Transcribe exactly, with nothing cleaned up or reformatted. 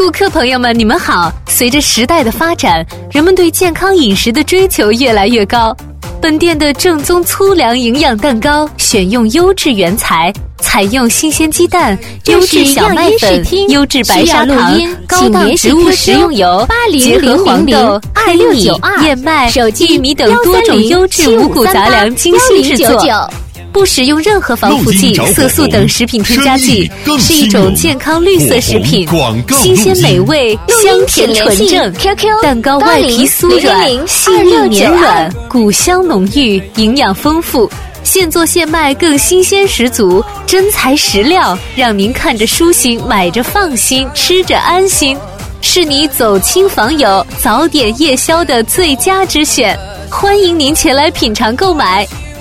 顾客朋友们，你们好！随着时代的发展，人们对健康饮食的追求越来越高。本店的正宗粗粮营养蛋糕，选用优质原材，采用新鲜鸡蛋、优质小麦粉、优质白砂糖、高档植物食用油，结合黄豆、黑米、燕麦、玉米等多种优质五谷杂粮精心制作。不使用任何防腐剂、色素等食品添加剂，是一种健康绿色食品，新鲜美味，香甜纯正。蛋糕外皮酥软，细腻绵软，谷香浓郁，营养丰富。现做现卖，更新鲜十足，真材实料，让您看着舒心，买着放心，吃着安心，是你走亲访友、早点夜宵的最佳之选。欢迎您前来品尝购买。